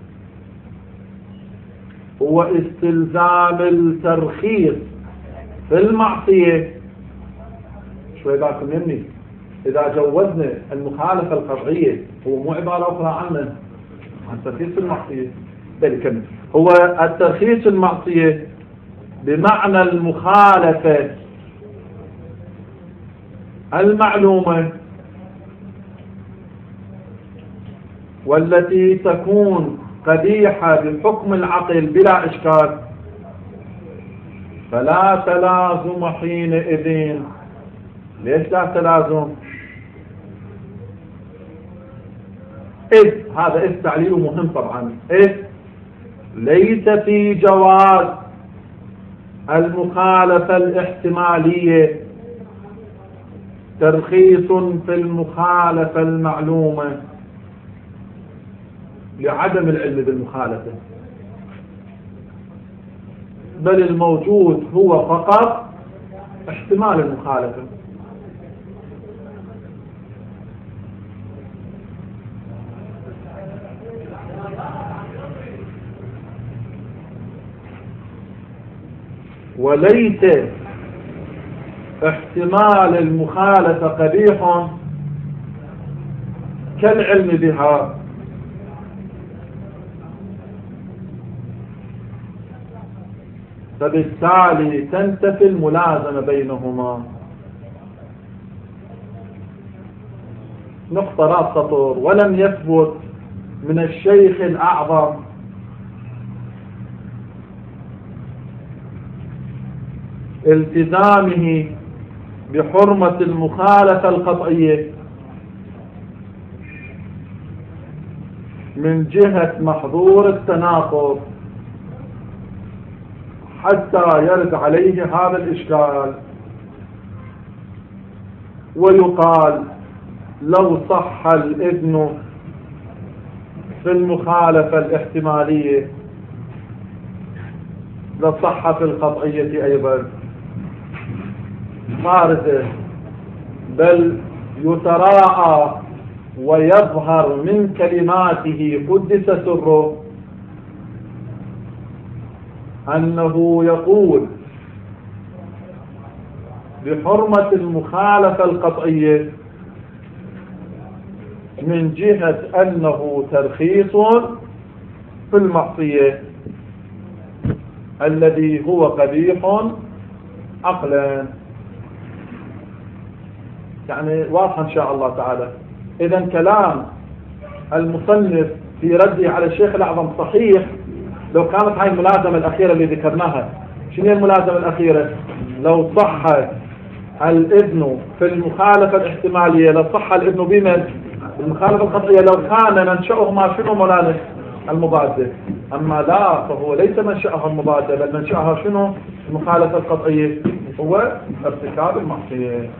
هو استلزام الترخيص في المعصية. شوي باكم يمني، إذا جوزنا المخالفة القطعية هو مو عبارة أخرى عنه عن ترخيص المعصية، بل كم هو الترخيص المعصية بمعنى المخالفة المعلومة والتي تكون قبيحة بحكم العقل بلا إشكال، فلا تلازم حينئذ. ليش لا تلازم؟ إذ هذا إذ تعليله مهم طبعا، إذ ليس في جواز المخالفة الاحتمالية ترخيص في المخالفة المعلومة لعدم العلم بالمخالفة، بل الموجود هو فقط احتمال المخالفة. وليس احتمال المخالفة قبيح كالعلم بها، فبالتالي تنتفي الملازمة بينهما. نقطة راس سطر. ولم يثبت من الشيخ الأعظم التزامه بحرمة المخالفة القطعية من جهة محظور التناقض حتى يرد عليه هذا الإشكال، ويقال لو صح الإذن في المخالفة الاحتمالية لصح في القطعية أيضا. خارجه بل يتراءى ويظهر من كلماته قدس سره أنه يقول بحرمة المخالفة القطعية من جهة أنه ترخيص في المعصية الذي هو قبيح عقلا. يعني واضح إن شاء الله تعالى. إذا كلام المصنف في رده على الشيخ الأعظم صحيح لو كانت هاي الملازمة الأخيرة اللي ذكرناها. شنو هي الملازمة الأخيرة؟ لو صح الإذن في المخالفة الاحتمالية لصح الإذن بمن؟ المخالفة القطعية لو كان منشأهما شنو مولانا؟ المضادة. أما لا، فهو ليس منشأها المضادة، بل منشأها شنو؟ المخالفة القطعية هو ارتكاب المعصية.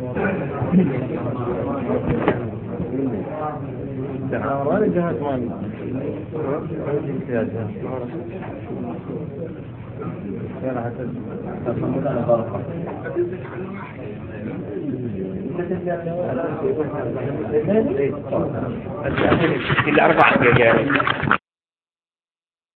أنا جهاز مالي أنا حتى الأربعة